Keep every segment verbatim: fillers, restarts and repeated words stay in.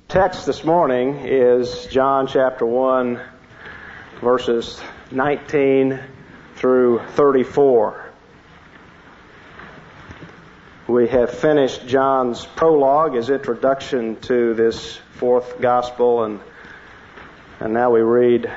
Text this morning is John chapter one, verses nineteen through thirty-four. We have finished John's prologue, his introduction to this fourth gospel, and and now we read,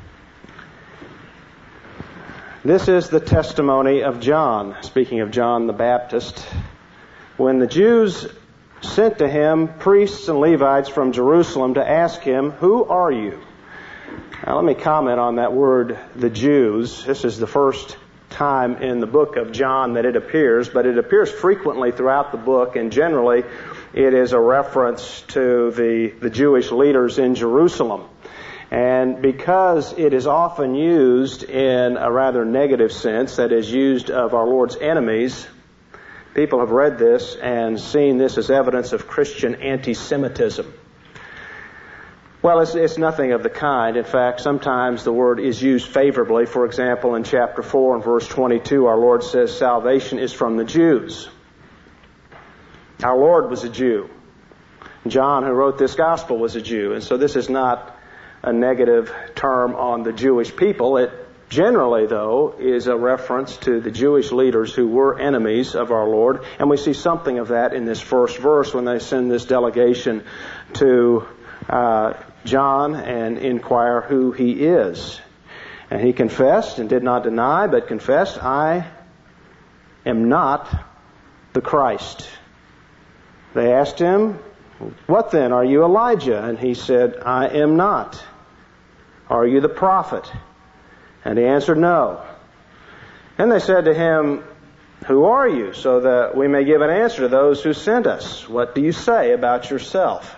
"This is the testimony of John," speaking of John the Baptist, "when the Jews sent to him priests and Levites from Jerusalem to ask him, 'Who are you?'" Now let me comment on that word, the Jews. This is the first time in the book of John that it appears, but it appears frequently throughout the book, and generally it is a reference to the, the Jewish leaders in Jerusalem. And because it is often used in a rather negative sense, that is used of our Lord's enemies, people have read this and seen this as evidence of Christian anti-Semitism. Well, it's, it's nothing of the kind. In fact, sometimes the word is used favorably. For example, in chapter four and verse twenty-two, our Lord says salvation is from the Jews. Our Lord was a Jew. John, who wrote this gospel, was a Jew. And so this is not a negative term on the Jewish people. It generally, though, is a reference to the Jewish leaders who were enemies of our Lord. And we see something of that in this first verse when they send this delegation to uh, John and inquire who he is. And he confessed and did not deny, but confessed, "I am not the Christ." They asked him, "What then? Are you Elijah?" And he said, "I am not." "Are you the prophet?" And he answered, "No." And they said to him, "Who are you, so that we may give an answer to those who sent us? What do you say about yourself?"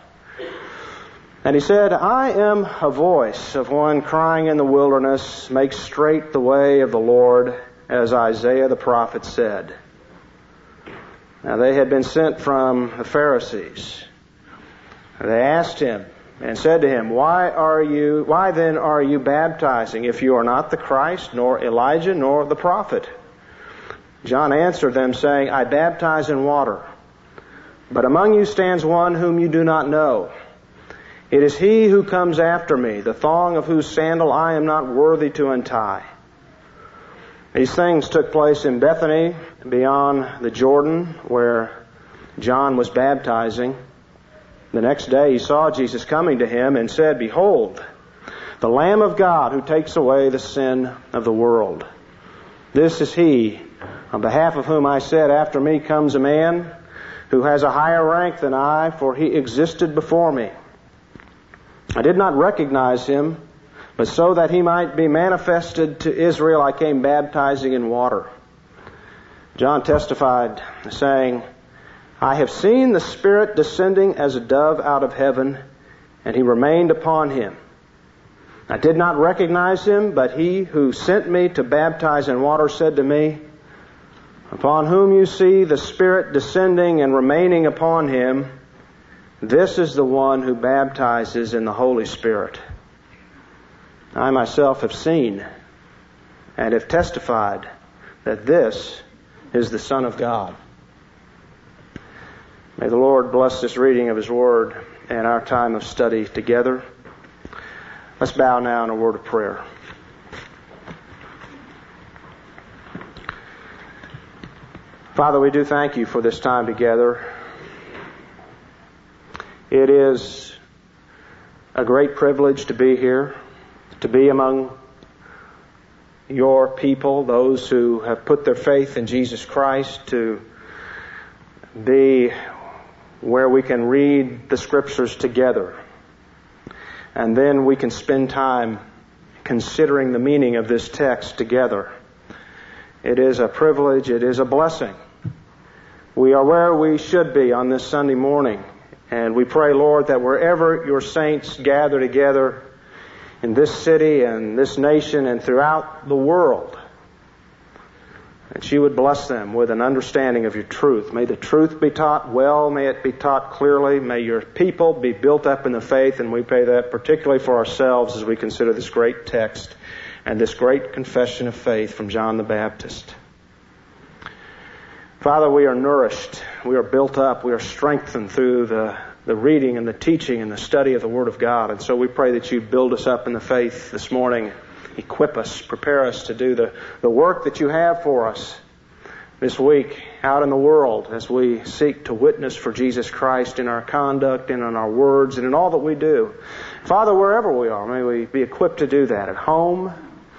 And he said, "I am a voice of one crying in the wilderness, 'Make straight the way of the Lord,' as Isaiah the prophet said." Now they had been sent from the Pharisees. They asked him and said to him, Why are you, why then are you baptizing if you are not the Christ, nor Elijah, nor the prophet?" John answered them, saying, "I baptize in water, but among you stands one whom you do not know. It is he who comes after me, the thong of whose sandal I am not worthy to untie." These things took place in Bethany, beyond the Jordan, where John was baptizing. The next day he saw Jesus coming to him and said, "Behold, the Lamb of God who takes away the sin of the world. This is he, on behalf of whom I said, 'After me comes a man who has a higher rank than I, for he existed before me.' I did not recognize him, but so that he might be manifested to Israel, I came baptizing in water." John testified, saying, "I have seen the Spirit descending as a dove out of heaven, and he remained upon him. I did not recognize him, but he who sent me to baptize in water said to me, 'Upon whom you see the Spirit descending and remaining upon him, this is the one who baptizes in the Holy Spirit.' I myself have seen and have testified that this is the Son of God." May the Lord bless this reading of His Word and our time of study together. Let's bow now in a word of prayer. Father, we do thank You for this time together. It is a great privilege to be here, to be among Your people, those who have put their faith in Jesus Christ, to be where we can read the Scriptures together. And then we can spend time considering the meaning of this text together. It is a privilege, it is a blessing. We are where we should be on this Sunday morning. And we pray, Lord, that wherever Your saints gather together in this city and this nation and throughout the world, that You would bless them with an understanding of Your truth. May the truth be taught well. May it be taught clearly. May Your people be built up in the faith. And we pray that particularly for ourselves as we consider this great text and this great confession of faith from John the Baptist. Father, we are nourished, we are built up, we are strengthened through the the reading and the teaching and the study of the Word of God. And so we pray that you build us up in the faith this morning, equip us, prepare us to do the, the work that you have for us this week out in the world as we seek to witness for Jesus Christ in our conduct and in our words and in all that we do. Father, wherever we are, may we be equipped to do that at home,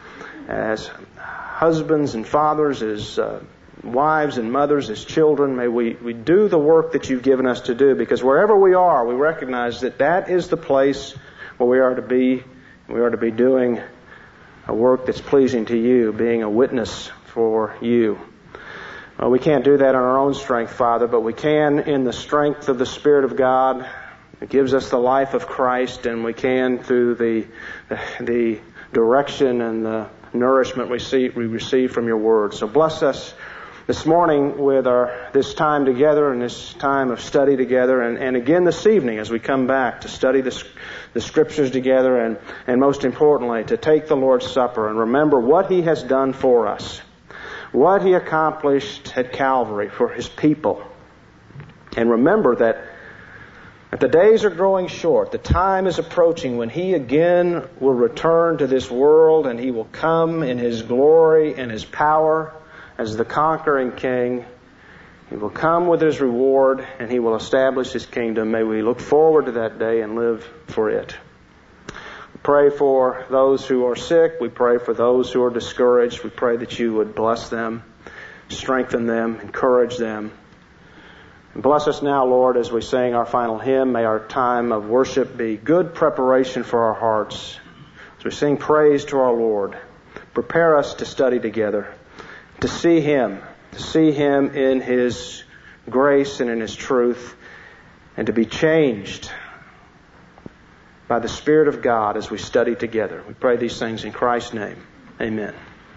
as husbands and fathers, as uh, wives and mothers, as children. May we, we do the work that you've given us to do, because wherever we are, we recognize that that is the place where we are to be. We are to be doing a work that's pleasing to you, being a witness for you. Well, we can't do that on our own strength, Father, but we can in the strength of the Spirit of God. It gives us the life of Christ, and we can through the the direction and the nourishment we see we receive from your Word. So bless us this morning with our this time together and this time of study together, and, and again this evening as we come back to study the, the Scriptures together, and, and most importantly to take the Lord's Supper and remember what He has done for us, what He accomplished at Calvary for His people. And remember that the days are growing short. The time is approaching when He again will return to this world, and He will come in His glory and His power as the conquering King. He will come with His reward, and He will establish His kingdom. May we look forward to that day and live for it. We pray for those who are sick. We pray for those who are discouraged. We pray that you would bless them, strengthen them, encourage them. And bless us now, Lord, as we sing our final hymn. May our time of worship be good preparation for our hearts. As we sing praise to our Lord, prepare us to study together, to see Him, to see Him in His grace and in His truth, and to be changed by the Spirit of God as we study together. We pray these things in Christ's name. Amen.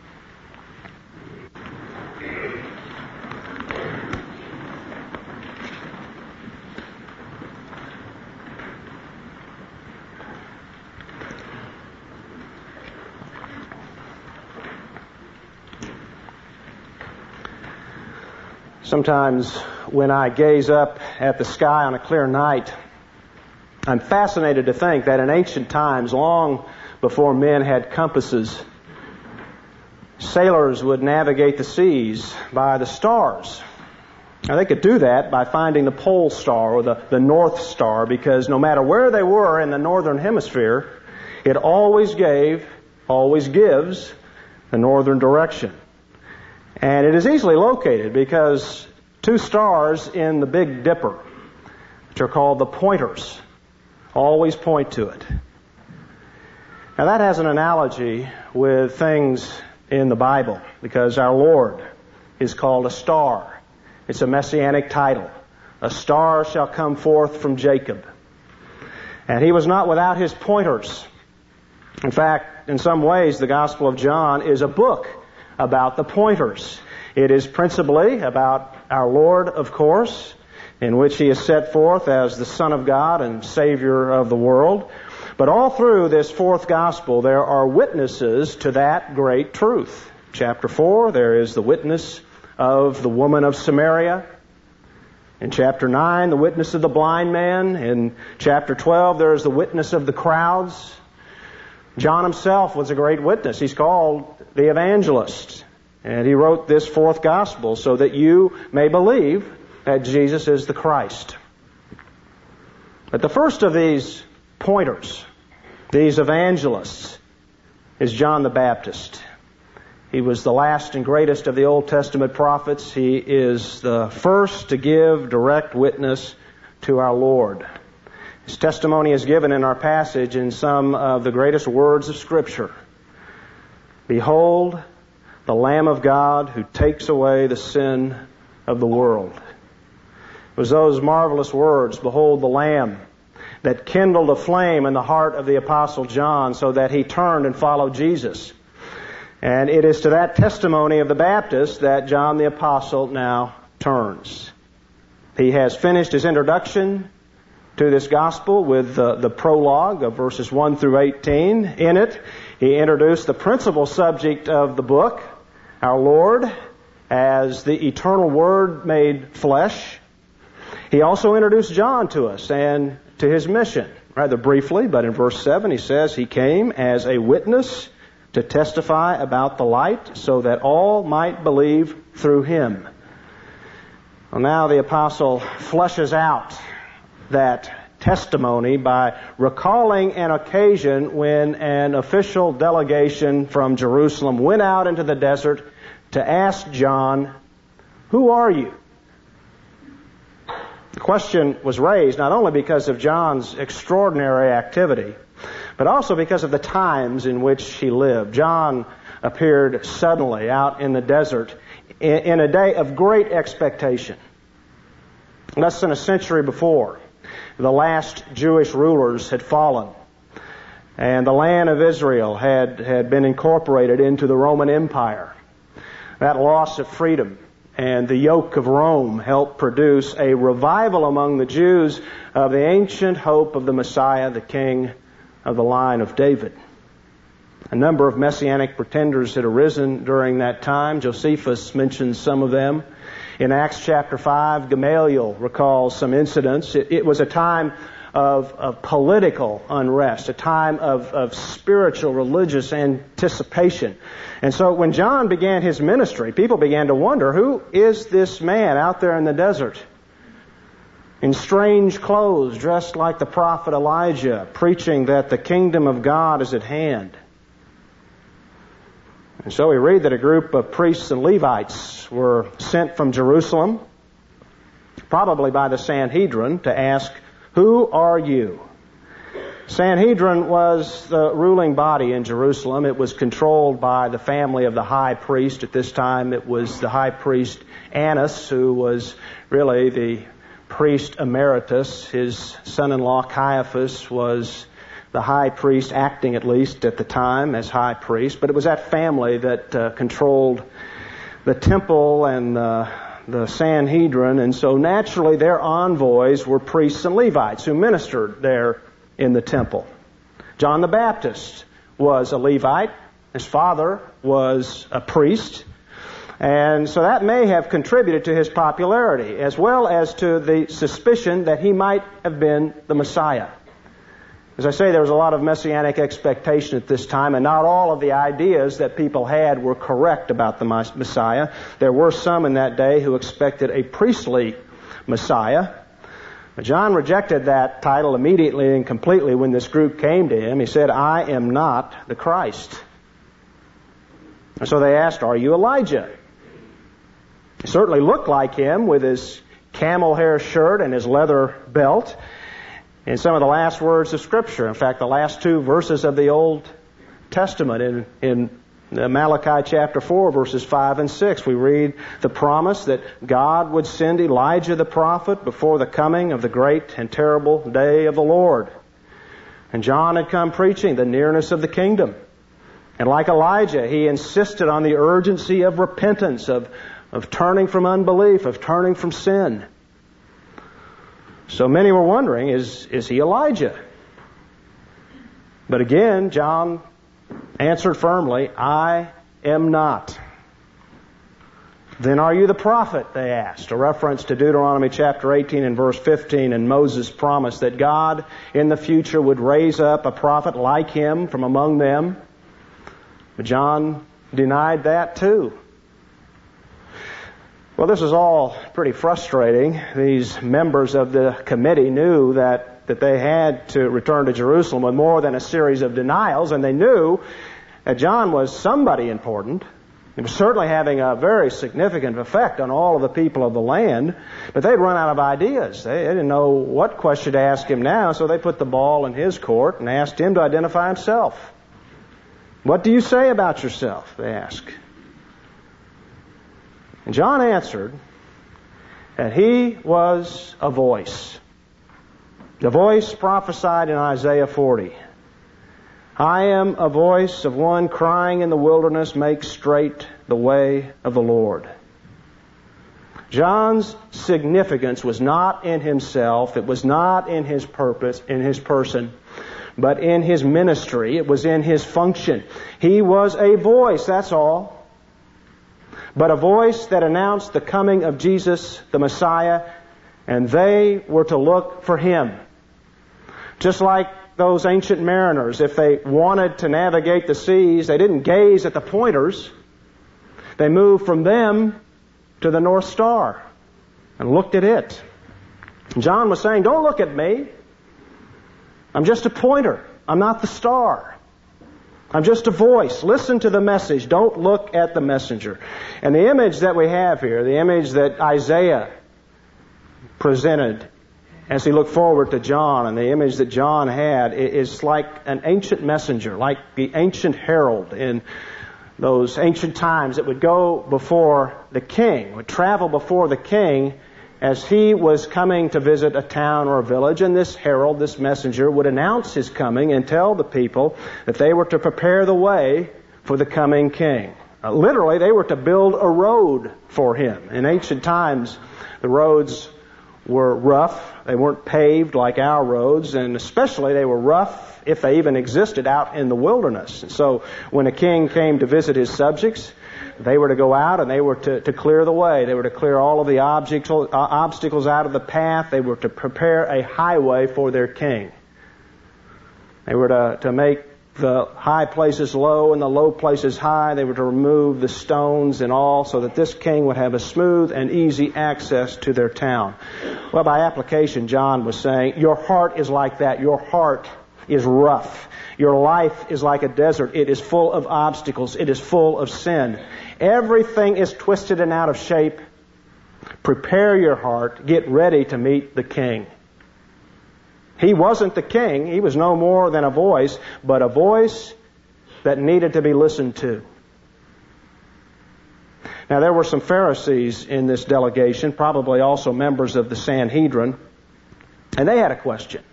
Sometimes when I gaze up at the sky on a clear night, I'm fascinated to think that in ancient times, long before men had compasses, sailors would navigate the seas by the stars. Now, they could do that by finding the pole star or the, the North Star, because no matter where they were in the northern hemisphere, it always gave, always gives the northern direction. And it is easily located because two stars in the Big Dipper, which are called the pointers, always point to it. Now that has an analogy with things in the Bible, because our Lord is called a star. It's a messianic title. A star shall come forth from Jacob. And He was not without His pointers. In fact, in some ways, the Gospel of John is a book about the pointers. It is principally about our Lord, of course, in which He is set forth as the Son of God and Savior of the world. But all through this fourth Gospel, there are witnesses to that great truth. Chapter four, there is the witness of the woman of Samaria. In chapter nine, the witness of the blind man. In chapter twelve, there is the witness of the crowds. John himself was a great witness. He's called the evangelist. And he wrote this fourth gospel so that you may believe that Jesus is the Christ. But the first of these pointers, these evangelists, is John the Baptist. He was the last and greatest of the Old Testament prophets. He is the first to give direct witness to our Lord. His testimony is given in our passage in some of the greatest words of Scripture. Behold, the Lamb of God who takes away the sin of the world. It was those marvelous words, behold the Lamb, that kindled a flame in the heart of the Apostle John so that he turned and followed Jesus. And it is to that testimony of the Baptist that John the Apostle now turns. He has finished his introduction to this gospel with the, the prologue of verses one through eighteen. In it, he introduced the principal subject of the book, our Lord as the eternal Word made flesh. He also introduced John to us and to his mission, rather briefly, but in verse seven he says, he came as a witness to testify about the light so that all might believe through him. Well, now the apostle fleshes out that testimony by recalling an occasion when an official delegation from Jerusalem went out into the desert to ask John, "Who are you?" The question was raised not only because of John's extraordinary activity, but also because of the times in which he lived. John appeared suddenly out in the desert in a day of great expectation. Less than a century before, the last Jewish rulers had fallen, and the land of Israel had, had been incorporated into the Roman Empire. That loss of freedom and the yoke of Rome helped produce a revival among the Jews of the ancient hope of the Messiah, the King of the line of David. A number of messianic pretenders had arisen during that time. Josephus mentions some of them. In Acts chapter five, Gamaliel recalls some incidents. It, it was a time of, of political unrest, a time of, of spiritual, religious anticipation. And so when John began his ministry, people began to wonder, who is this man out there in the desert, in strange clothes, dressed like the prophet Elijah, preaching that the kingdom of God is at hand? And so we read that a group of priests and Levites were sent from Jerusalem, probably by the Sanhedrin, to ask, "Who are you?" Sanhedrin was the ruling body in Jerusalem. It was controlled by the family of the high priest. At this time, it was the high priest Annas, who was really the priest emeritus. His son-in-law Caiaphas was the high priest, acting at least at the time as high priest. But it was that family that uh, controlled the temple and uh, the Sanhedrin. And so naturally their envoys were priests and Levites who ministered there in the temple. John the Baptist was a Levite. His father was a priest. And so that may have contributed to his popularity, as well as to the suspicion that he might have been the Messiah. As I say, there was a lot of messianic expectation at this time, and not all of the ideas that people had were correct about the Messiah. There were some in that day who expected a priestly Messiah. But John rejected that title immediately and completely when this group came to him. He said, "I am not the Christ." And so they asked, "Are you Elijah?" He certainly looked like him with his camel hair shirt and his leather belt. In some of the last words of Scripture, in fact, the last two verses of the Old Testament, in, in Malachi chapter four, verses five and six, we read the promise that God would send Elijah the prophet before the coming of the great and terrible day of the Lord. And John had come preaching the nearness of the kingdom. And like Elijah, he insisted on the urgency of repentance, of, of turning from unbelief, of turning from sin. So many were wondering, is, is he Elijah? But again, John answered firmly, "I am not." "Then are you the prophet?" they asked, a reference to Deuteronomy chapter eighteen and verse fifteen, and Moses' promise that God in the future would raise up a prophet like him from among them. But John denied that too. Well, this is all pretty frustrating. These members of the committee knew that, that they had to return to Jerusalem with more than a series of denials, and they knew that John was somebody important. He was certainly having a very significant effect on all of the people of the land, but they'd run out of ideas. They, they didn't know what question to ask him now, so they put the ball in his court and asked him to identify himself. "What do you say about yourself?" they asked. And John answered that he was a voice. The voice prophesied in Isaiah forty. "I am a voice of one crying in the wilderness, make straight the way of the Lord." John's significance was not in himself, it was not in his purpose, in his person, but in his ministry. It was in his function. He was a voice, that's all. But a voice that announced the coming of Jesus, the Messiah, And they were to look for Him. Just like those ancient mariners, if they wanted to navigate the seas, they didn't gaze at the pointers. They moved from them to the North Star and looked at it. John was saying, don't look at me. I'm just a pointer. I'm not the star. I'm just a voice. Listen to the message. Don't look at the messenger. And the image that we have here, the image that Isaiah presented as he looked forward to John, and the image that John had, is like an ancient messenger, like the ancient herald in those ancient times that would go before the king, would travel before the king as he was coming to visit a town or a village, and this herald, this messenger, would announce his coming and tell the people that they were to prepare the way for the coming king. Uh, literally, they were to build a road for him. In ancient times, the roads were rough. They weren't paved like our roads, and especially they were rough if they even existed out in the wilderness. And so when a king came to visit his subjects, they were to go out and they were to, to clear the way. They were to clear all of the obstacles, uh, obstacles out of the path. They were to prepare a highway for their king. They were to, to make the high places low and the low places high. They were to remove the stones and all so that this king would have a smooth and easy access to their town. Well, by application, John was saying, your heart is like that. Your heart is rough. Your life is like a desert. It is full of obstacles. It is full of sin. Everything is twisted and out of shape. Prepare your heart. Get ready to meet the king. He wasn't the king. He was no more than a voice, but a voice that needed to be listened to. Now, there were some Pharisees in this delegation, probably also members of the Sanhedrin, and they had a question.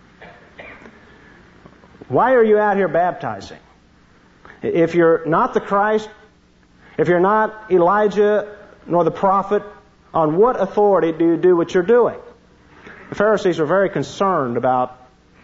Why are you out here baptizing? If you're not the Christ, if you're not Elijah nor the prophet, on what authority do you do what you're doing? The Pharisees were very concerned about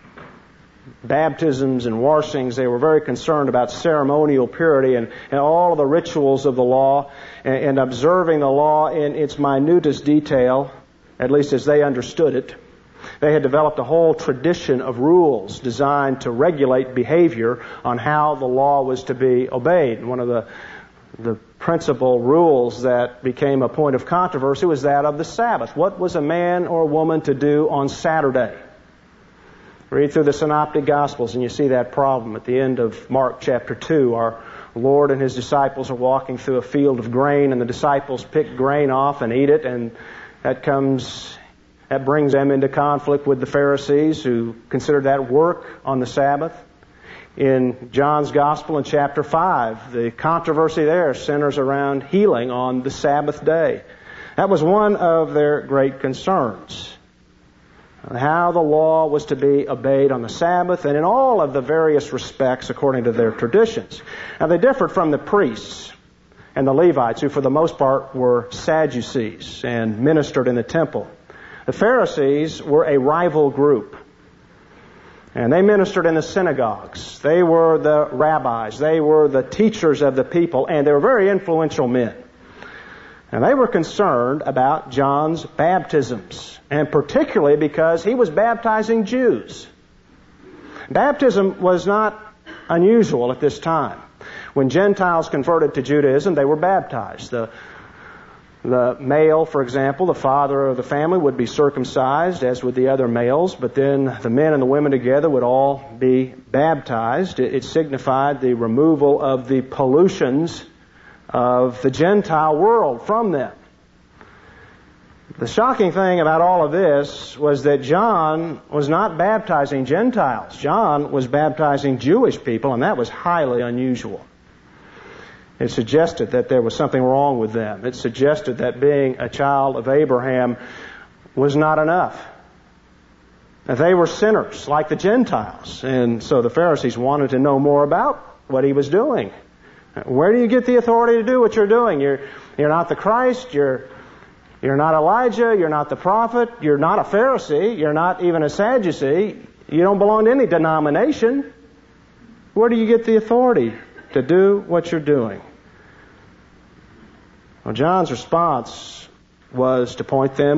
baptisms and washings. They were very concerned about ceremonial purity and, and all of the rituals of the law and, and observing the law in its minutest detail, at least as they understood it. They had developed a whole tradition of rules designed to regulate behavior on how the law was to be obeyed. And one of the the principal rules that became a point of controversy was that of the Sabbath. What was a man or a woman to do on Saturday? Read through the Synoptic Gospels and you see that problem. At the end of Mark chapter two, our Lord and His disciples are walking through a field of grain, and the disciples pick grain off and eat it, and that comes, that brings them into conflict with the Pharisees who considered that work on the Sabbath. In John's Gospel in chapter five, the controversy there centers around healing on the Sabbath day. That was one of their great concerns. How the law was to be obeyed on the Sabbath and in all of the various respects according to their traditions. Now they differed from the priests and the Levites, who for the most part were Sadducees and ministered in the temple. The Pharisees were a rival group. And they ministered in the synagogues. They were the rabbis. They were the teachers of the people. And they were very influential men. And they were concerned about John's baptisms. And particularly because he was baptizing Jews. Baptism was not unusual at this time. When Gentiles converted to Judaism, they were baptized. The The male, for example, the father of the family, would be circumcised, as would the other males, but then the men and the women together would all be baptized. It, it signified the removal of the pollutions of the Gentile world from them. The shocking thing about all of this was that John was not baptizing Gentiles. John was baptizing Jewish people, and that was highly unusual. It suggested that there was something wrong with them. It suggested that being a child of Abraham was not enough. That they were sinners like the Gentiles. And so the Pharisees wanted to know more about what he was doing. Where do you get the authority to do what you're doing? You're, you're not the Christ. You're, you're not Elijah. You're not the prophet. You're not a Pharisee. You're not even a Sadducee. You don't belong to any denomination. Where do you get the authority to do what you're doing? Well, John's response was to point them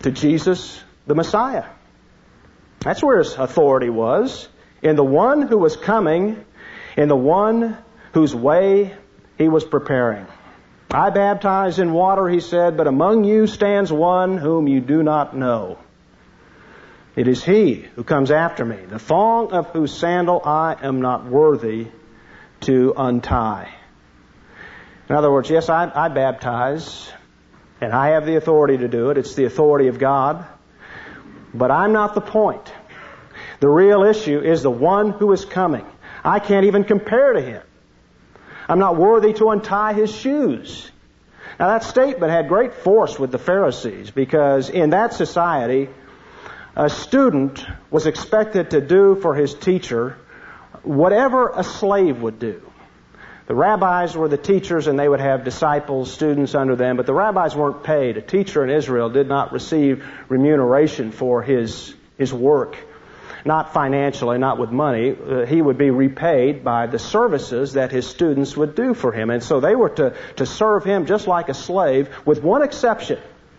to Jesus, the Messiah. That's where his authority was, in the one who was coming, in the one whose way he was preparing. I baptize in water, he said, but among you stands one whom you do not know. It is he who comes after me, the thong of whose sandal I am not worthy to untie. In other words, yes, I, I baptize, and I have the authority to do it. It's the authority of God. But I'm not the point. The real issue is the one who is coming. I can't even compare to him. I'm not worthy to untie his shoes. Now that statement had great force with the Pharisees, because in that society, a student was expected to do for his teacher whatever a slave would do. The rabbis were the teachers, and they would have disciples, students under them, but the rabbis weren't paid. A teacher in Israel did not receive remuneration for his, his work. Not financially, not with money. Uh, he would be repaid by the services that his students would do for him. And so they were to, to serve him just like a slave, with one exception.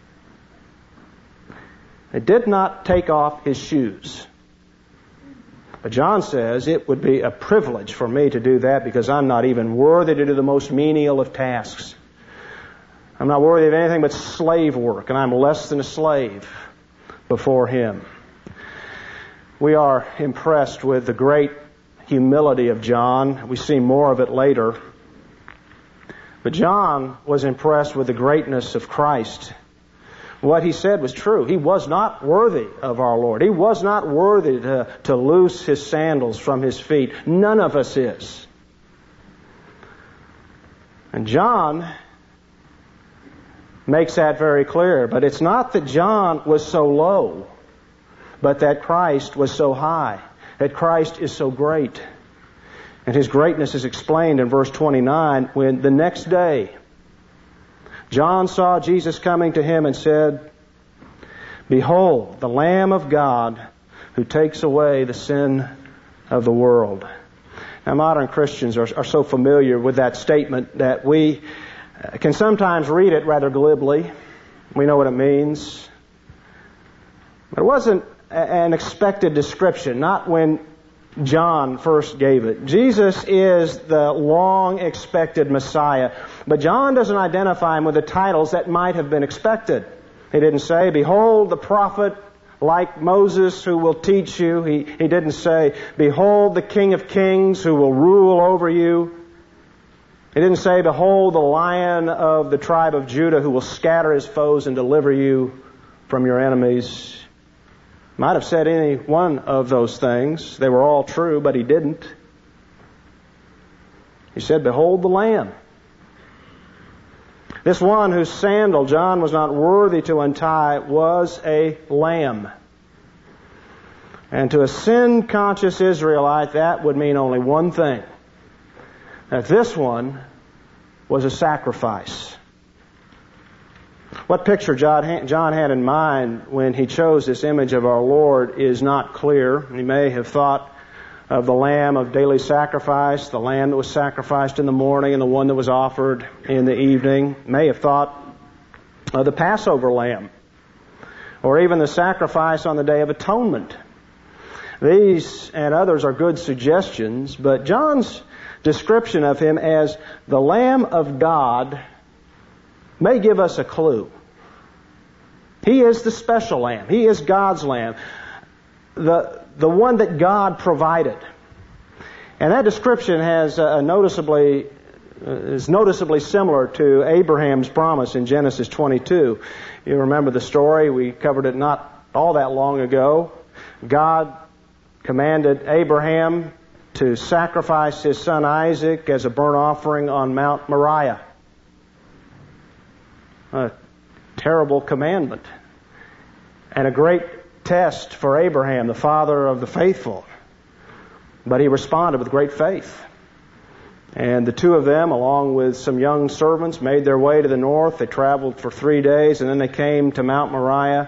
They did not take off his shoes. But John says it would be a privilege for me to do that, because I'm not even worthy to do the most menial of tasks. I'm not worthy of anything but slave work, and I'm less than a slave before him. We are impressed with the great humility of John. We see more of it later. But John was impressed with the greatness of Christ. What he said was true. He was not worthy of our Lord. He was not worthy to, to loose his sandals from his feet. None of us is. And John makes that very clear. But it's not that John was so low, but that Christ was so high, that Christ is so great. And his greatness is explained in verse twenty-nine, when the next day John saw Jesus coming to him and said, "Behold, the Lamb of God who takes away the sin of the world." Now, modern Christians are, are so familiar with that statement that we can sometimes read it rather glibly. We know what it means. But it wasn't an expected description, not when John first gave it. Jesus is the long-expected Messiah, but John doesn't identify him with the titles that might have been expected. He didn't say, "Behold, the prophet like Moses who will teach you." He, he didn't say, "Behold, the King of Kings who will rule over you." He didn't say, "Behold, the Lion of the tribe of Judah who will scatter his foes and deliver you from your enemies." Might have said any one of those things. They were all true, but he didn't. He said, "Behold the Lamb." This one whose sandal John was not worthy to untie was a lamb. And to a sin-conscious Israelite, that would mean only one thing: that this one was a sacrifice. What picture John had in mind when he chose this image of our Lord is not clear. He may have thought of the lamb of daily sacrifice, the lamb that was sacrificed in the morning and the one that was offered in the evening. He may have thought of the Passover lamb, or even the sacrifice on the Day of Atonement. These and others are good suggestions, but John's description of him as the Lamb of God may give us a clue. He is the special lamb. He is God's lamb. The, the one that God provided. And that description has a noticeably, is noticeably similar to Abraham's promise in Genesis twenty-two. You remember the story. We covered it not all that long ago. God commanded Abraham to sacrifice his son Isaac as a burnt offering on Mount Moriah. A terrible commandment, and a great test for Abraham, the father of the faithful. But he responded with great faith. And the two of them, along with some young servants, made their way to the north. They traveled for three days, and then they came to Mount Moriah.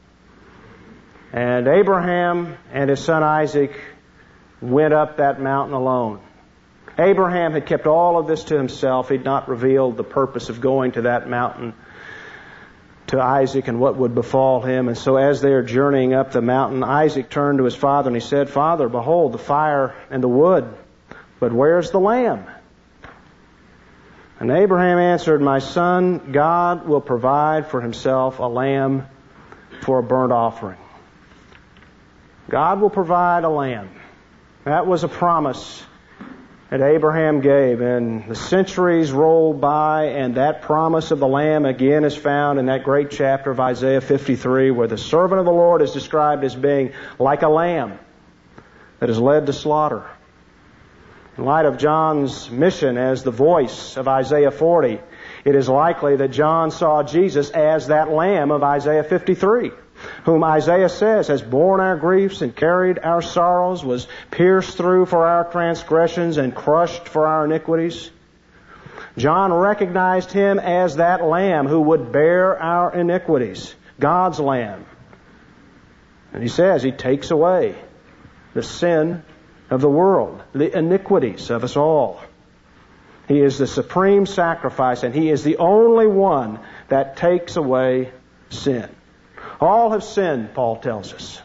And Abraham and his son Isaac went up that mountain alone. Abraham had kept all of this to himself. He'd not revealed the purpose of going to that mountain to Isaac and what would befall him. And so as they are journeying up the mountain, Isaac turned to his father and he said, "Father, behold, the fire and the wood, but where's the lamb?" And Abraham answered, "My son, God will provide for himself a lamb for a burnt offering." God will provide a lamb. That was a promise that Abraham gave, and the centuries rolled by, and that promise of the Lamb again is found in that great chapter of Isaiah fifty-three, where the servant of the Lord is described as being like a lamb that is led to slaughter. In light of John's mission as the voice of Isaiah forty, it is likely that John saw Jesus as that lamb of Isaiah fifty-three, whom Isaiah says has borne our griefs and carried our sorrows, was pierced through for our transgressions and crushed for our iniquities. John recognized him as that lamb who would bear our iniquities, God's lamb. And he says he takes away the sin of the world, the iniquities of us all. He is the supreme sacrifice, and he is the only one that takes away sin. All have sinned, Paul tells us.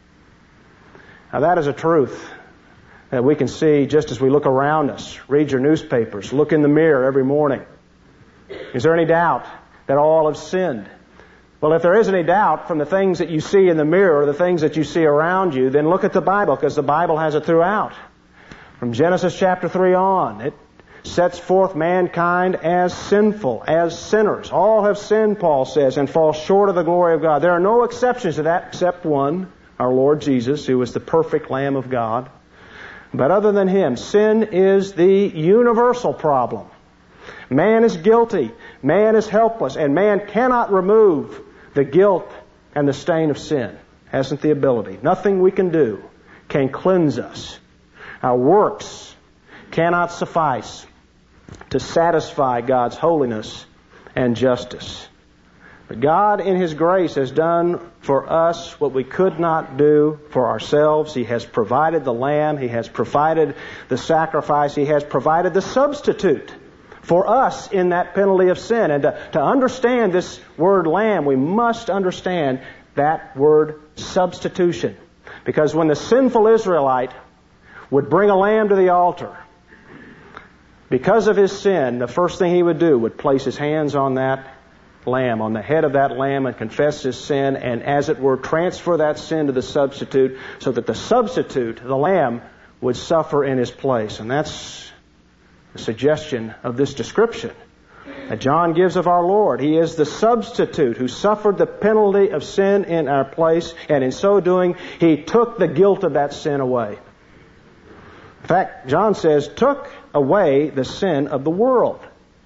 Now that is a truth that we can see just as we look around us. Read your newspapers. Look in the mirror every morning. Is there any doubt that all have sinned? Well, if there is any doubt from the things that you see in the mirror, or the things that you see around you, then look at the Bible, because the Bible has it throughout. From Genesis chapter three on, it sets forth mankind as sinful, as sinners. All have sinned, Paul says, and fall short of the glory of God. There are no exceptions to that except one, our Lord Jesus, who is the perfect Lamb of God. But other than Him, sin is the universal problem. Man is guilty, man is helpless, and man cannot remove the guilt and the stain of sin. Hasn't the ability. Nothing we can do can cleanse us. Our works cannot suffice to satisfy God's holiness and justice. But God, in His grace, has done for us what we could not do for ourselves. He has provided the lamb. He has provided the sacrifice. He has provided the substitute for us in that penalty of sin. And to, to understand this word lamb, we must understand that word substitution. Because when the sinful Israelite would bring a lamb to the altar, because of his sin, the first thing he would do would place his hands on that lamb, on the head of that lamb, and confess his sin, and as it were, transfer that sin to the substitute, so that the substitute, the lamb, would suffer in his place. And that's the suggestion of this description that John gives of our Lord. He is the substitute who suffered the penalty of sin in our place, and in so doing, He took the guilt of that sin away. In fact, John says, took away the sin of the world.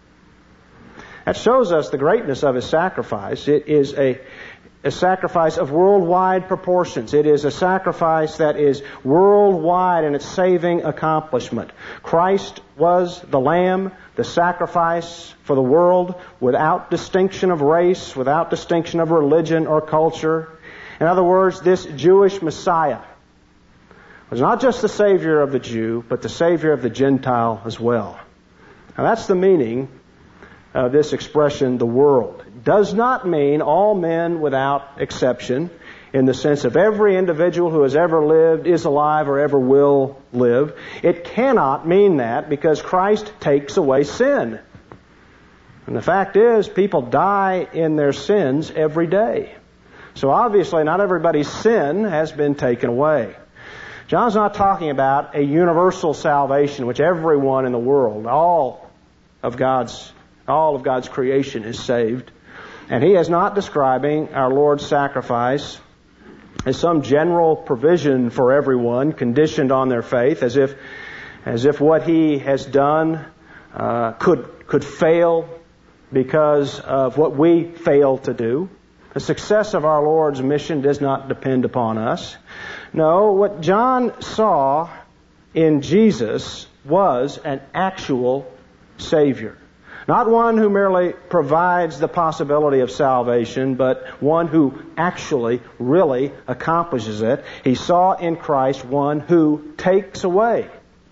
That shows us the greatness of His sacrifice. It is a, a sacrifice of worldwide proportions. It is a sacrifice that is worldwide in its saving accomplishment. Christ was the Lamb, the sacrifice for the world, without distinction of race, without distinction of religion or culture. In other words, this Jewish Messiah was not just the Savior of the Jew, but the Savior of the Gentile as well. Now that's the meaning of this expression, the world. It does not mean all men without exception, in the sense of every individual who has ever lived, is alive, or ever will live. It cannot mean that, because Christ takes away sin. And the fact is, people die in their sins every day. So obviously not everybody's sin has been taken away. John's not talking about a universal salvation, which everyone in the world, all of God's, all of God's creation is saved. And he is not describing our Lord's sacrifice as some general provision for everyone, conditioned on their faith, as if, as if what He has done uh, could could fail because of what we fail to do. The success of our Lord's mission does not depend upon us. No, what John saw in Jesus was an actual Savior. Not one who merely provides the possibility of salvation, but one who actually, really accomplishes it. He saw in Christ one who takes away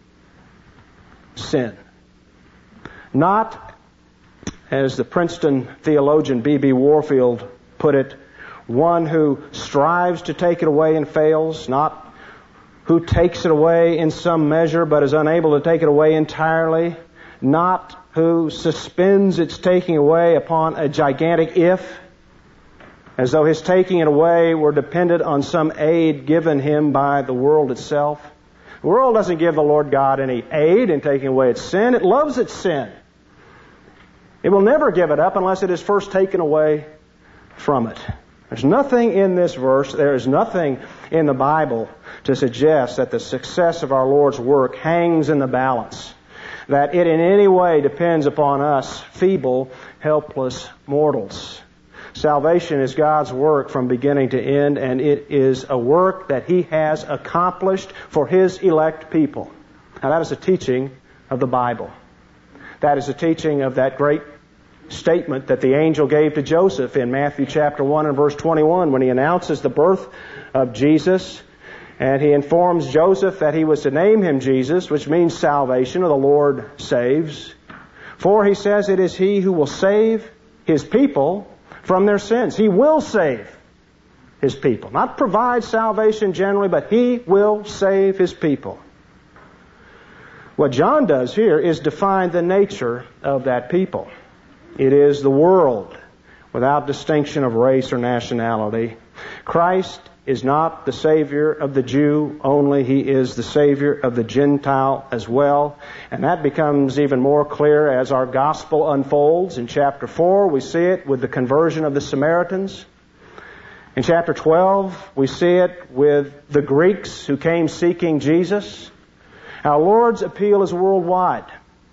sin. Not, as the Princeton theologian B B Warfield put it. One who strives to take it away and fails, not who takes it away in some measure but is unable to take it away entirely, not who suspends its taking away upon a gigantic if, as though his taking it away were dependent on some aid given him by the world itself. The world doesn't give the Lord God any aid in taking away its sin. It loves its sin. It will never give it up unless it is first taken away from it. There's nothing in this verse, there is nothing in the Bible to suggest that the success of our Lord's work hangs in the balance, that it in any way depends upon us, feeble, helpless mortals. Salvation is God's work from beginning to end, and it is a work that He has accomplished for His elect people. Now that is a teaching of the Bible. That is a teaching of that great statement that the angel gave to Joseph in Matthew chapter one and verse twenty-one when he announces the birth of Jesus, and he informs Joseph that he was to name him Jesus, which means salvation, or the Lord saves. For he says it is He who will save His people from their sins. He will save His people. Not provide salvation generally, but He will save His people. What John does here is define the nature of that people. It is the world, without distinction of race or nationality. Christ is not the Savior of the Jew only. He is the Savior of the Gentile as well. And that becomes even more clear as our gospel unfolds. In chapter four, we see it with the conversion of the Samaritans. In chapter twelve, we see it with the Greeks who came seeking Jesus. Our Lord's appeal is worldwide.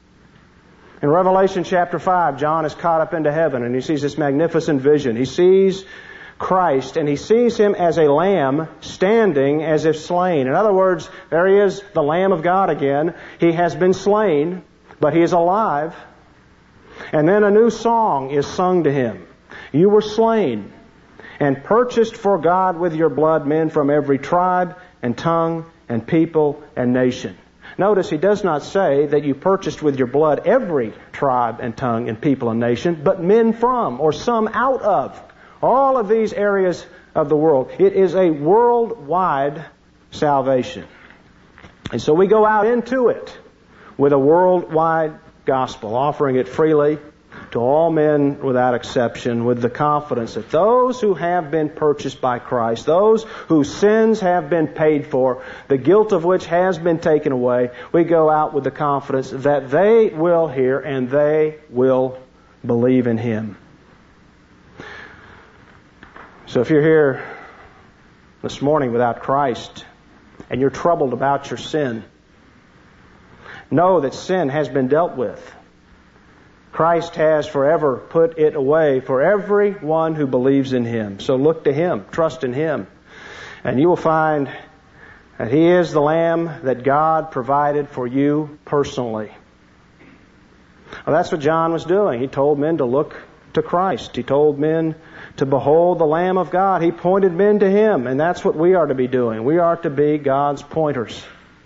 In Revelation chapter five, John is caught up into heaven and he sees this magnificent vision. He sees Christ and he sees Him as a lamb standing as if slain. In other words, there He is, the Lamb of God again. He has been slain, but He is alive. And then a new song is sung to Him. You were slain and purchased for God with your blood men from every tribe and tongue and people and nation. Notice He does not say that you purchased with your blood every tribe and tongue and people and nation, but men from or some out of all of these areas of the world. It is a worldwide salvation. And so we go out into it with a worldwide gospel, offering it freely to all men without exception, with the confidence that those who have been purchased by Christ, those whose sins have been paid for, the guilt of which has been taken away, we go out with the confidence that they will hear and they will believe in Him. So if you're here this morning without Christ and you're troubled about your sin, know that sin has been dealt with. Christ has forever put it away for everyone who believes in Him. So look to Him, trust in Him, and you will find that He is the Lamb that God provided for you personally. Well, that's what John was doing. He told men to look to Christ. He told men to behold the Lamb of God. He pointed men to Him, and that's what we are to be doing. We are to be God's pointers.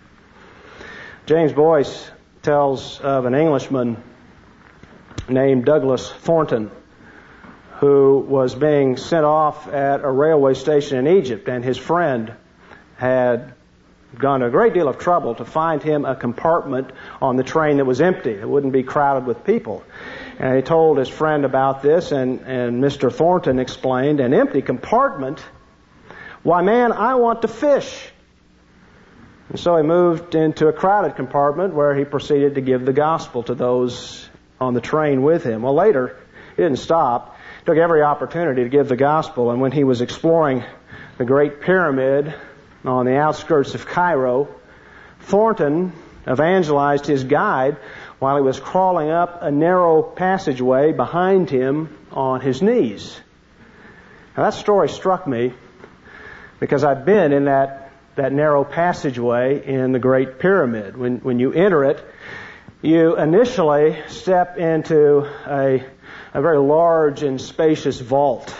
James Boyce tells of an Englishman named Douglas Thornton, who was being sent off at a railway station in Egypt, and his friend had gone to a great deal of trouble to find him a compartment on the train that was empty. It wouldn't be crowded with people. And he told his friend about this, and, and Mister Thornton explained, an empty compartment? Why, man, I want to fish. And so he moved into a crowded compartment where he proceeded to give the gospel to those on the train with him. Well, later, he didn't stop. He took every opportunity to give the gospel, and when he was exploring the Great Pyramid on the outskirts of Cairo, Thornton evangelized his guide while he was crawling up a narrow passageway behind him on his knees. Now that story struck me because I've been in that, that narrow passageway in the Great Pyramid. When, when you enter it, you initially step into a, a very large and spacious vault,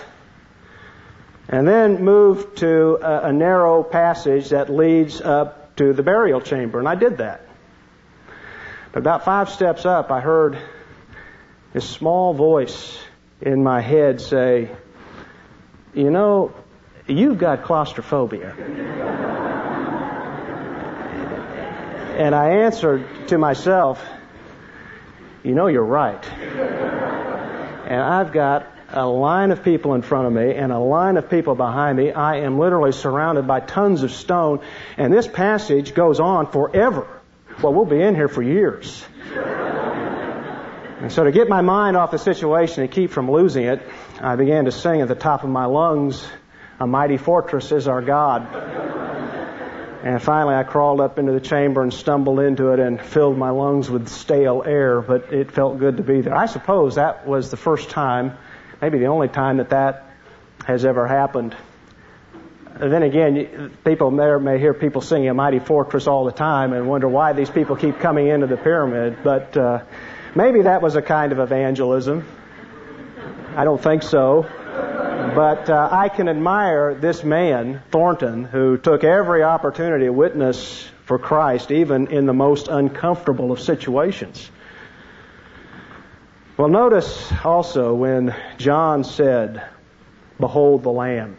and then move to a, a narrow passage that leads up to the burial chamber. And I did that. But about five steps up, I heard this small voice in my head say, you know, you've got claustrophobia. And I answered to myself, you know, you're right. And I've got a line of people in front of me and a line of people behind me. I am literally surrounded by tons of stone, and this passage goes on forever. Well, we'll be in here for years. And so to get my mind off the situation and keep from losing it, I began to sing at the top of my lungs, "A mighty fortress is our God." And finally I crawled up into the chamber and stumbled into it and filled my lungs with stale air, but it felt good to be there. I suppose that was the first time, maybe the only time, that that has ever happened. Then again, people may, may hear people singing "A Mighty Fortress" all the time and wonder why these people keep coming into the pyramid. But uh, maybe that was a kind of evangelism. I don't think so. But uh, I can admire this man, Thornton, who took every opportunity to witness for Christ, even in the most uncomfortable of situations. Well, notice also when John said, "Behold the Lamb."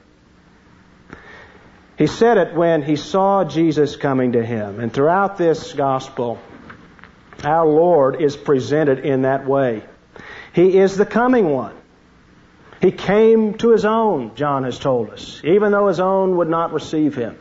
He said it when he saw Jesus coming to him. And throughout this gospel, our Lord is presented in that way. He is the coming one. He came to his own, John has told us, even though his own would not receive him.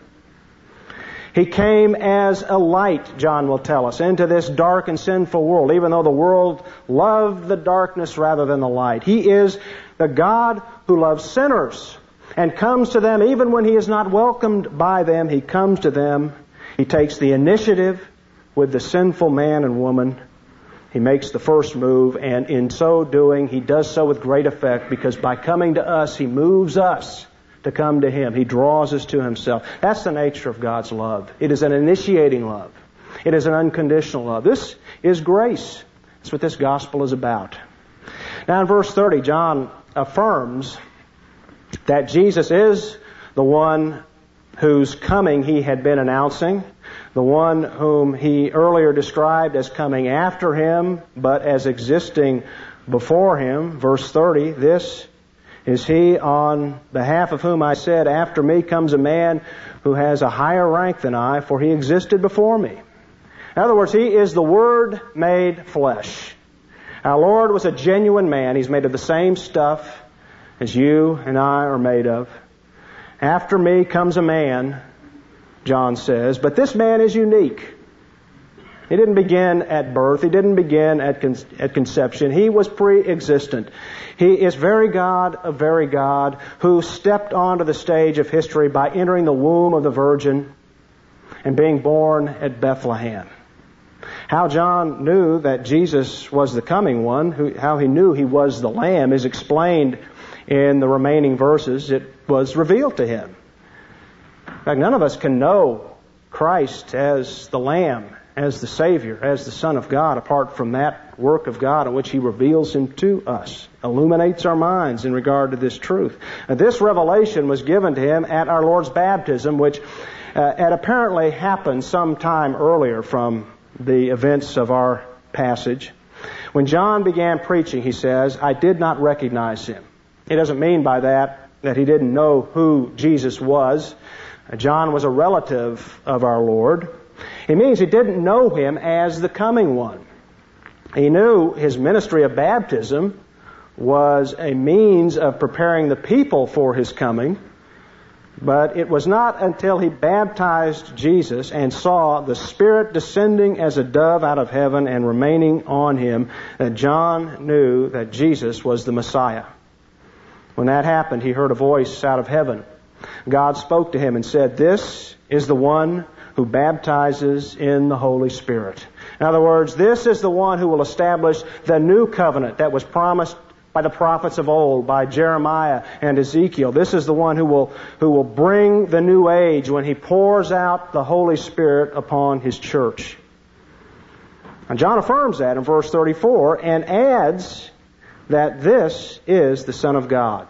He came as a light, John will tell us, into this dark and sinful world, even though the world loved the darkness rather than the light. He is the God who loves sinners and comes to them even when he is not welcomed by them. He comes to them. He takes the initiative with the sinful man and woman. He makes the first move, and in so doing, he does so with great effect, because by coming to us, he moves us to come to him. He draws us to himself. That's the nature of God's love. It is an initiating love. It is an unconditional love. This is grace. That's what this gospel is about. Now in verse thirty, John affirms that Jesus is the one whose coming he had been announcing, the one whom he earlier described as coming after him, but as existing before him. Verse thirty, "This is he on behalf of whom I said, 'After me comes a man who has a higher rank than I, for he existed before me.'" In other words, he is the Word made flesh. Our Lord was a genuine man. He's made of the same stuff as you and I are made of. After me comes a man, John says, but this man is unique. He didn't begin at birth. He didn't begin at, con- at conception. He was pre-existent. He is very God of very God, who stepped onto the stage of history by entering the womb of the Virgin and being born at Bethlehem. How John knew that Jesus was the coming one, who, how he knew he was the Lamb, is explained in the remaining verses. It was revealed to him. In fact, none of us can know Christ as the Lamb, as the Savior, as the Son of God, apart from that work of God in which He reveals Him to us, illuminates our minds in regard to this truth. Now, this revelation was given to Him at our Lord's baptism, which uh, had apparently happened some time earlier from the events of our passage. When John began preaching, he says, "I did not recognize Him." He doesn't mean by that that he didn't know who Jesus was. John was a relative of our Lord. It means he didn't know Him as the coming one. He knew His ministry of baptism was a means of preparing the people for His coming, but it was not until He baptized Jesus and saw the Spirit descending as a dove out of heaven and remaining on Him that John knew that Jesus was the Messiah. When that happened, he heard a voice out of heaven. God spoke to him and said, "This is the one who baptizes in the Holy Spirit." In other words, this is the one who will establish the new covenant that was promised by the prophets of old, by Jeremiah and Ezekiel. This is the one who will, who will bring the new age when He pours out the Holy Spirit upon His church. And John affirms that in verse thirty-four and adds that this is the Son of God.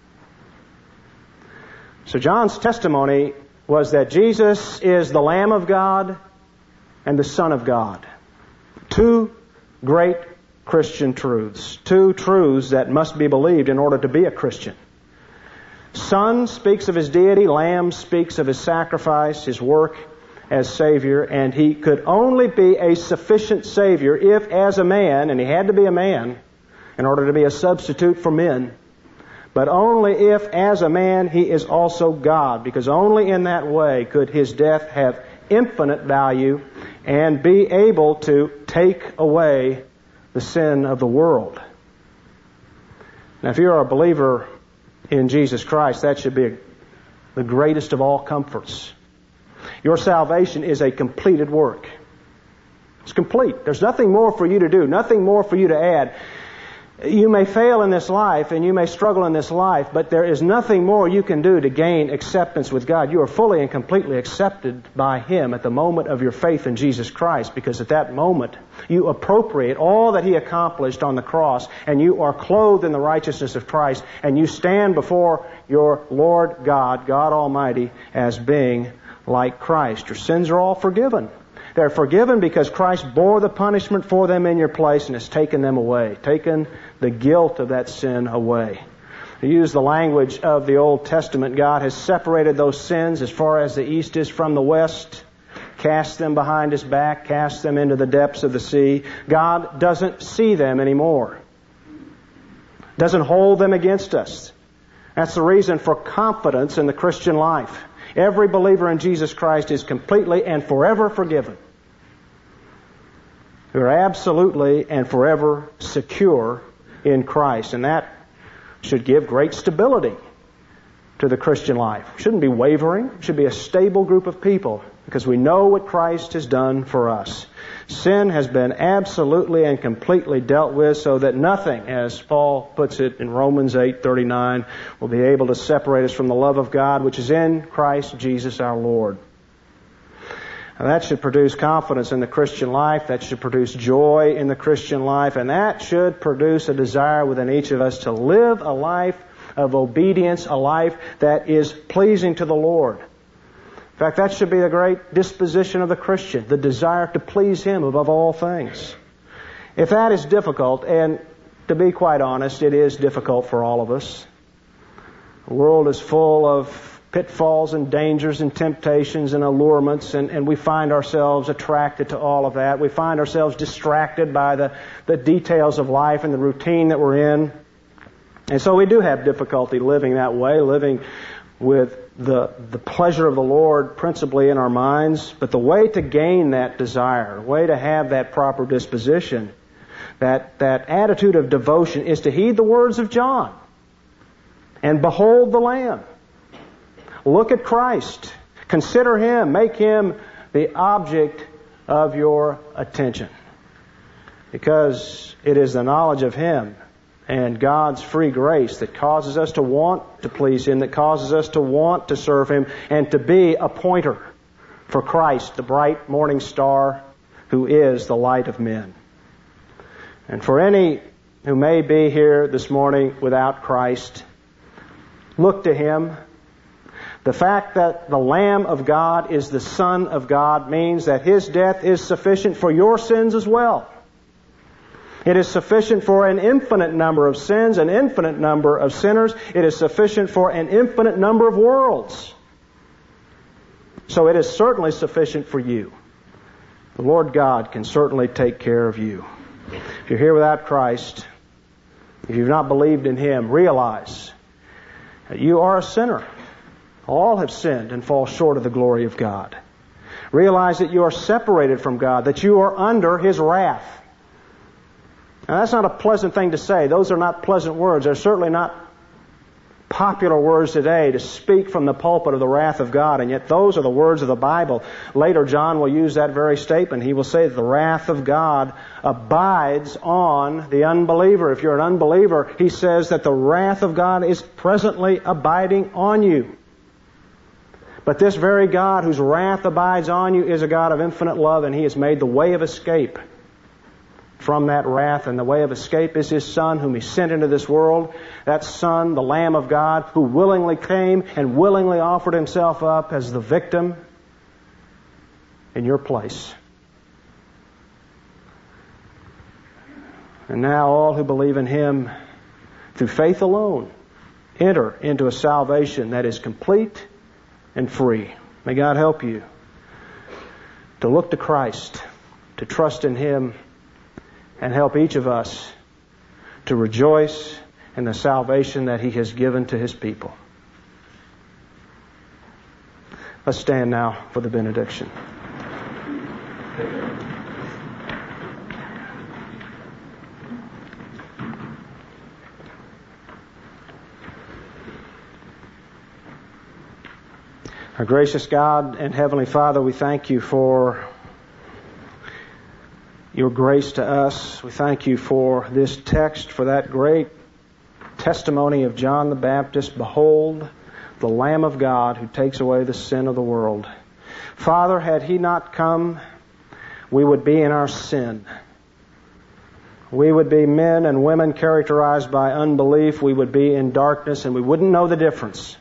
So John's testimony was that Jesus is the Lamb of God and the Son of God. Two great Christian truths. Two truths that must be believed in order to be a Christian. Son speaks of His deity. Lamb speaks of His sacrifice, His work as Savior. And He could only be a sufficient Savior if, as a man, and He had to be a man in order to be a substitute for men, but only if, as a man, He is also God, because only in that way could His death have infinite value and be able to take away the sin of the world. Now, if you're a believer in Jesus Christ, that should be the greatest of all comforts. Your salvation is a completed work. It's complete. There's nothing more for you to do, nothing more for you to add. You may fail in this life and you may struggle in this life, but there is nothing more you can do to gain acceptance with God. You are fully and completely accepted by Him at the moment of your faith in Jesus Christ, because at that moment you appropriate all that He accomplished on the cross, and you are clothed in the righteousness of Christ, and you stand before your Lord God, God Almighty, as being like Christ. Your sins are all forgiven. They're forgiven because Christ bore the punishment for them in your place and has taken them away, taken the guilt of that sin away. To use the language of the Old Testament, God has separated those sins as far as the east is from the west, cast them behind His back, cast them into the depths of the sea. God doesn't see them anymore, doesn't hold them against us. That's the reason for confidence in the Christian life. Every believer in Jesus Christ is completely and forever forgiven. We are absolutely and forever secure in Christ. And that should give great stability to the Christian life. We shouldn't be wavering. We should be a stable group of people because we know what Christ has done for us. Sin has been absolutely and completely dealt with, so that nothing, as Paul puts it in Romans eight thirty-nine, will be able to separate us from the love of God which is in Christ Jesus our Lord. Now, that should produce confidence in the Christian life. That should produce joy in the Christian life. And that should produce a desire within each of us to live a life of obedience, a life that is pleasing to the Lord. In fact, that should be the great disposition of the Christian, the desire to please Him above all things. If that is difficult, and to be quite honest, it is difficult for all of us. The world is full of pitfalls and dangers and temptations and allurements, and, and we find ourselves attracted to all of that. We find ourselves distracted by the, the details of life and the routine that we're in. And so we do have difficulty living that way, living with the the pleasure of the Lord principally in our minds. But the way to gain that desire, the way to have that proper disposition, that, that attitude of devotion, is to heed the words of John. And behold the Lamb. Look at Christ. Consider Him. Make Him the object of your attention. Because it is the knowledge of Him and God's free grace that causes us to want to please Him, that causes us to want to serve Him, and to be a pointer for Christ, the bright morning star who is the light of men. And for any who may be here this morning without Christ, look to Him. The fact that the Lamb of God is the Son of God means that His death is sufficient for your sins as well. It is sufficient for an infinite number of sins, an infinite number of sinners. It is sufficient for an infinite number of worlds. So it is certainly sufficient for you. The Lord God can certainly take care of you. If you're here without Christ, if you've not believed in Him, realize that you are a sinner. All have sinned and fall short of the glory of God. Realize that you are separated from God, that you are under His wrath. Now, that's not a pleasant thing to say. Those are not pleasant words. They're certainly not popular words today to speak from the pulpit of the wrath of God, and yet those are the words of the Bible. Later, John will use that very statement. He will say that the wrath of God abides on the unbeliever. If you're an unbeliever, he says that the wrath of God is presently abiding on you. But this very God whose wrath abides on you is a God of infinite love, and He has made the way of escape from that wrath, and the way of escape is His Son whom He sent into this world. That Son, the Lamb of God, who willingly came and willingly offered Himself up as the victim in your place. And now all who believe in Him through faith alone enter into a salvation that is complete and free. May God help you to look to Christ, to trust in Him, and help each of us to rejoice in the salvation that He has given to His people. Let's stand now for the benediction. Our gracious God and Heavenly Father, we thank you for your grace to us. We thank you for this text, for that great testimony of John the Baptist. Behold, the Lamb of God who takes away the sin of the world. Father, had He not come, we would be in our sin. We would be men and women characterized by unbelief. We would be in darkness and we wouldn't know the difference.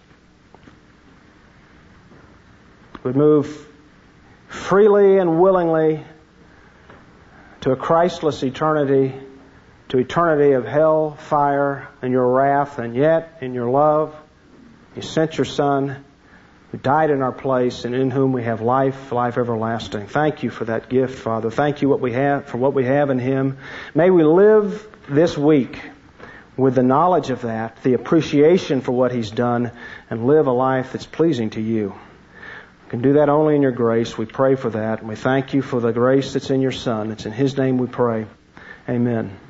We'd move freely and willingly to a Christless eternity, to eternity of hell, fire, and your wrath, and yet, in your love, you sent your Son, who died in our place, and in whom we have life, life everlasting. Thank you for that gift, Father. Thank you what we have for what we have in Him. May we live this week with the knowledge of that, the appreciation for what He's done, and live a life that's pleasing to you. We can do that only in your grace. We pray for that, and we thank you for the grace that's in your Son. It's in His name we pray. Amen.